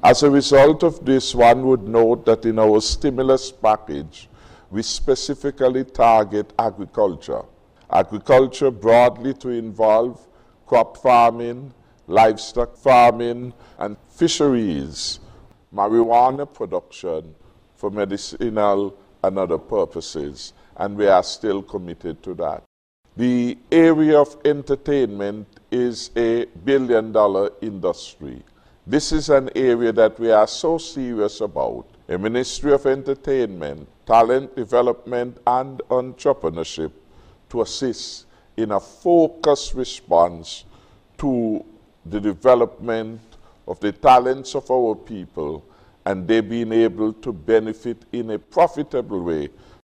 As a result of this, one would note that in our stimulus package, we specifically target agriculture. Agriculture broadly to involve crop farming, livestock farming, and fisheries, marijuana production for medicinal and other purposes, and we are still committed to that. The area of entertainment is a billion-dollar industry. This is an area that we are so serious about. A Ministry of Entertainment, Talent Development and Entrepreneurship to assist in a focused response to the development of the talents of our people and they being able to benefit in a profitable way